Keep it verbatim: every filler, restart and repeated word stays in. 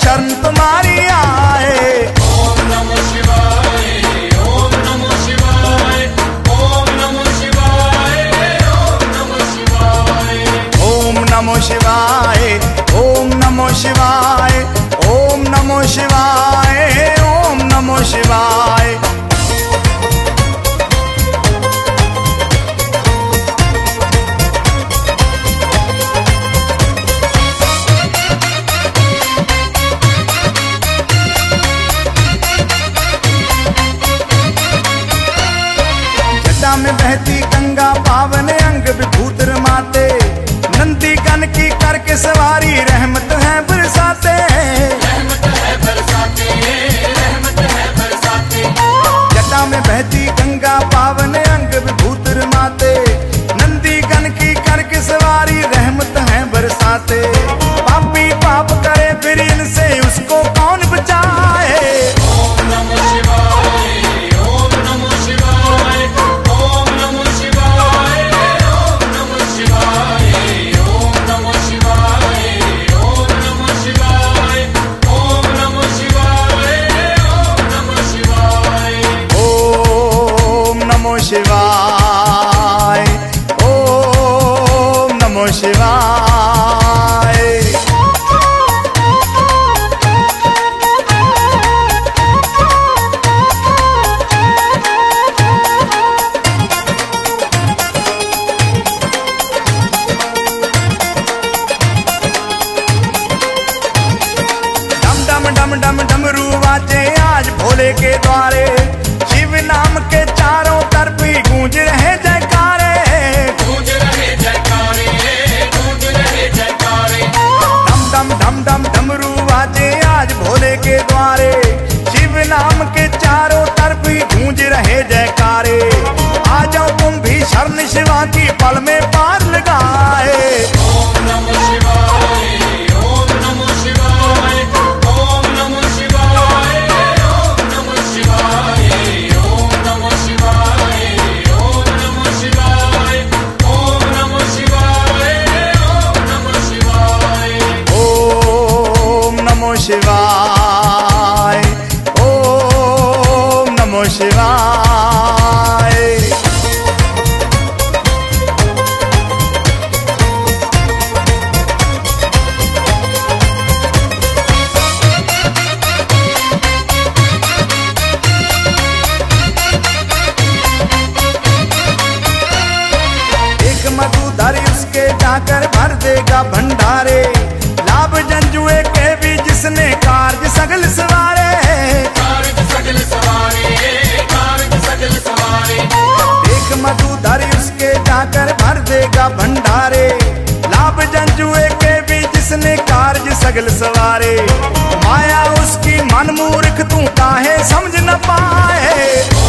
शरण तुम्हारी आए। ओम नमो शिवाय, ओम नमो शिवाय, ओम नमो शिवाय, ओम नमो शिवाय। ओम नमो शिवाय, ओम नमो शिवाय, ओम नमो शिवाय, ओम नमो शिवाय। जटा में बहती गंगा पावन अंग विभूत रमाते, नंदी कन की करके सवारी रहमत है बरसाते। रहमत है बरसाते, रहमत है बरसाते। जटा में बहती गंगा पावन अंग विभूत रमाते, नंदी कन की करके सवारी रहमत है बरसाते। पापी पाप करे फिर इनसे उसको कौन बचाए। ओम नमो शिवाय, ओम नमो शिवाय, ओम नमो शिवाय, ओम नमो शिवाय, ओम नमो शिवाय, ओम नमो शिवाय, ओम नमो शिवाय, ओम नमो शिवाय। ओम नमो शिवाय, ओम नमो शिवाय। डम डम डम डम डमरू वाजे आज भोले के द्वारे, शिव नाम के चारों तरफ ही गूंज रहे जयकारे। गूंज रहे जयकारे, गूंज रहे जयकारे। डम डम डम डम डमरू वाजे आज भोले के द्वारे, शिव नाम के चारों तरफ ही गूंज रहे जयकारे। आ जाओ तुम भी शरण शिवा की पल में पार लगाए। ओम नमो शिवाय, ओम नमो शिवाय, ओम नमो शिवाय, ओम नमो शिवाय, ओम नमो शिवाय, ओम नमो शिवाय, ओम नमो शिवाय, ओम नमो शिवाय। ओम नमो शिवाय, ओम नमो शिवाय। एक मधुधर उसके जाकर भर देगा भंडारे, लाभ जंजुए के भी जिसने कार्य सगल सवारे। कारज सगल सवारे, कारज सगल सवारे। एक मधुधर उसके जाकर भर देगा भंडारे, लाभ जंजुए के भी जिसने कार्य सगल सवारे। माया उसकी मन मूर्ख तू काहे समझ न पाए।